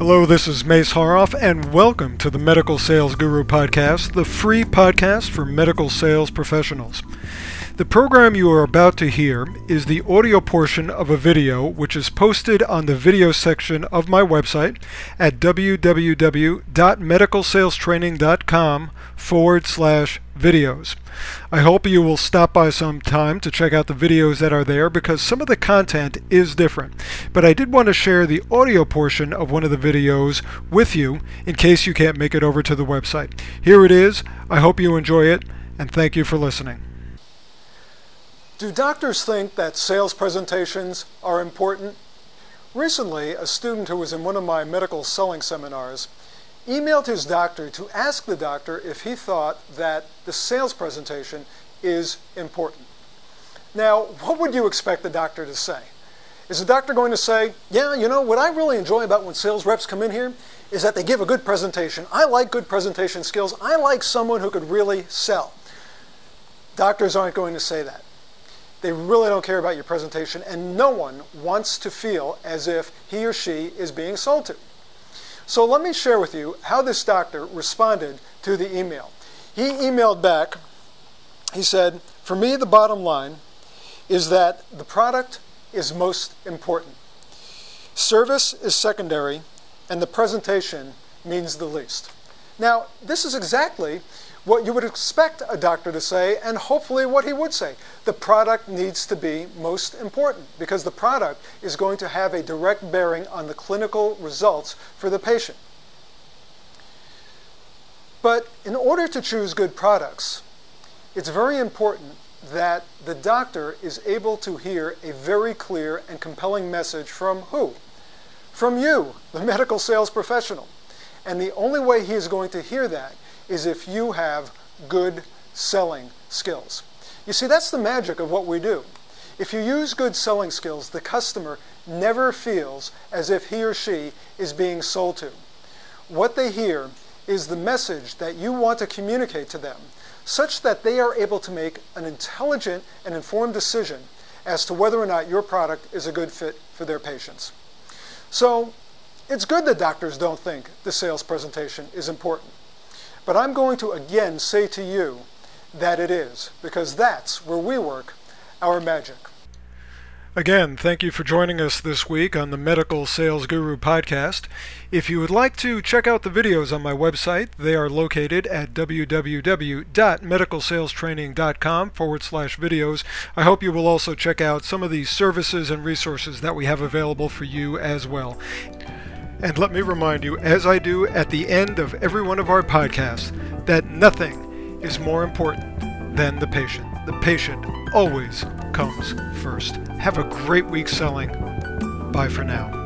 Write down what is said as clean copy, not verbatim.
Hello, this is Mace Haroff, and welcome to the Medical Sales Guru Podcast, the free podcast for medical sales professionals. The program you are about to hear is the audio portion of a video which is posted on the video section of my website at www.medicalsalestraining.com/videos. I hope you will stop by some time to check out the videos that are there because some of the content is different. But I did want to share the audio portion of one of the videos with you in case you can't make it over to the website. Here it is. I hope you enjoy it, and thank you for listening. Do doctors think that sales presentations are important? Recently, a student who was in one of my medical selling seminars emailed his doctor to ask the doctor if he thought that the sales presentation is important. Now, what would you expect the doctor to say? Is the doctor going to say, yeah, you know, what I really enjoy about when sales reps come in here is that they give a good presentation. I like good presentation skills. I like someone who could really sell. Doctors aren't going to say that. They really don't care about your presentation, and no one wants to feel as if he or she is being sold to. So let me share with you how this doctor responded to the email. He emailed back, he said, for me the bottom line is that the product is most important. Service is secondary, and the presentation means the least. Now, this is exactly what you would expect a doctor to say, and hopefully what he would say. The product needs to be most important because the product is going to have a direct bearing on the clinical results for the patient. But in order to choose good products, it's very important that the doctor is able to hear a very clear and compelling message from who? From you, the medical sales professional. And the only way he is going to hear that is if you have good selling skills. You see, that's the magic of what we do. If you use good selling skills, the customer never feels as if he or she is being sold to. What they hear is the message that you want to communicate to them, such that they are able to make an intelligent and informed decision as to whether or not your product is a good fit for their patients. So, it's good that doctors don't think the sales presentation is important. But I'm going to again say to you that it is, because that's where we work our magic. Again, thank you for joining us this week on the Medical Sales Guru Podcast. If you would like to check out the videos on my website, they are located at www.medicalsalestraining.com/videos. I hope you will also check out some of the services and resources that we have available for you as well. And let me remind you, as I do at the end of every one of our podcasts, that nothing is more important than the patient. The patient always comes first. Have a great week selling. Bye for now.